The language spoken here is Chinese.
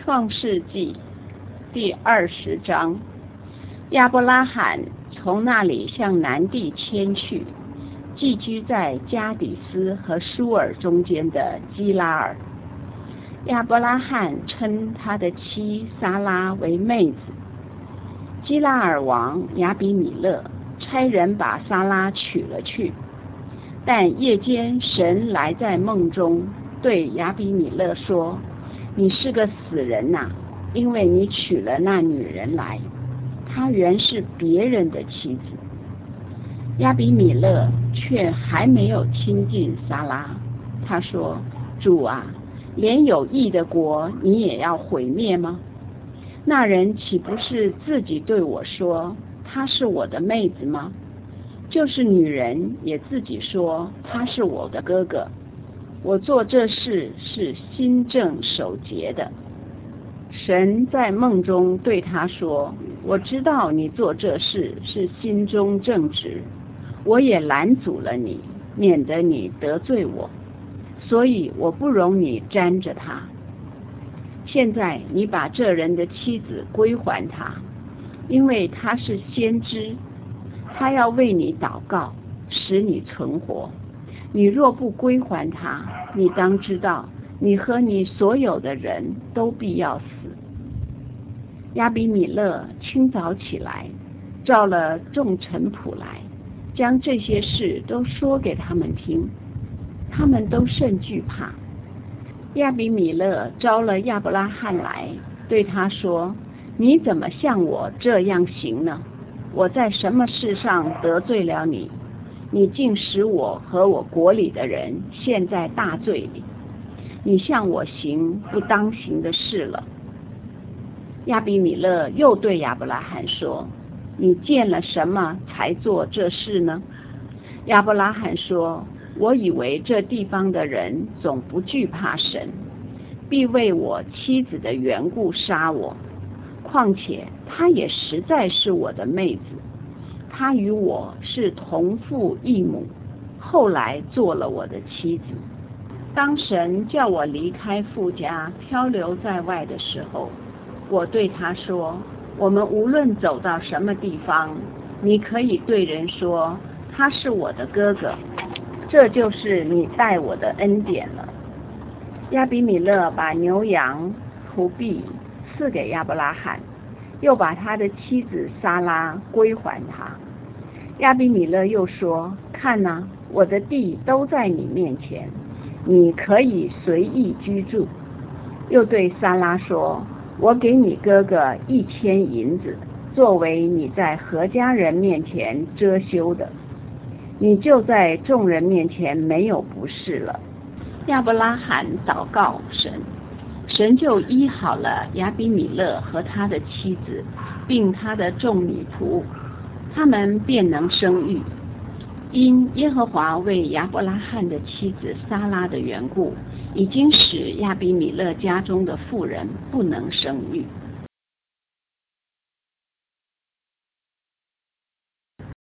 创世纪第20章，亚伯拉罕从那里向南地迁去，寄居在加底斯和舒尔中间的基拉尔。亚伯拉罕称他的妻撒拉为妹子。基拉尔王亚比米勒差人把撒拉娶了去，但夜间神来在梦中对亚比米勒说：你是个死人呐，因为你娶了那女人来，她原是别人的妻子。亚比米勒却还没有亲近撒拉，他说：主啊，连有义的国你也要毁灭吗？那人岂不是自己对我说她是我的妹子吗？就是女人也自己说她是我的哥哥。我做这事是心正守节的。神在梦中对他说：我知道你做这事是心中正直，我也拦阻了你，免得你得罪我，所以我不容你沾着他。现在你把这人的妻子归还他，因为他是先知，他要为你祷告，使你存活。你若不归还他，你当知道，你和你所有的人都必要死。亚比米勒清早起来，召了众臣仆来，将这些事都说给他们听，他们都甚惧怕。亚比米勒招了亚伯拉罕来，对他说：你怎么向我这样行呢？我在什么事上得罪了你？你竟使我和我国里的人陷在大罪里，你向我行不当行的事了。亚比米勒又对亚伯拉罕说：你见了什么才做这事呢？亚伯拉罕说：我以为这地方的人总不惧怕神，必为我妻子的缘故杀我。况且她也实在是我的妹子，她与我是同父异母，后来做了我的妻子。当神叫我离开父家，漂流在外的时候，我对他说：我们无论走到什么地方，你可以对人说他是我的哥哥，这就是你待我的恩典了。亚比米勒把牛羊仆婢赐给亚伯拉罕，又把他的妻子撒拉归还他。亚比米勒又说：看哪，我的地都在你面前，你可以随意居住。又对撒拉说：我给你哥哥1000银子，作为你在何家人面前遮羞的，你就在众人面前没有不是了。亚伯拉罕祷告神，神就医好了亚比米勒和他的妻子，并他的众女仆，他们便能生育。因耶和华为亚伯拉罕的妻子撒拉的缘故，已经使亚比米勒家中的妇人不能生育。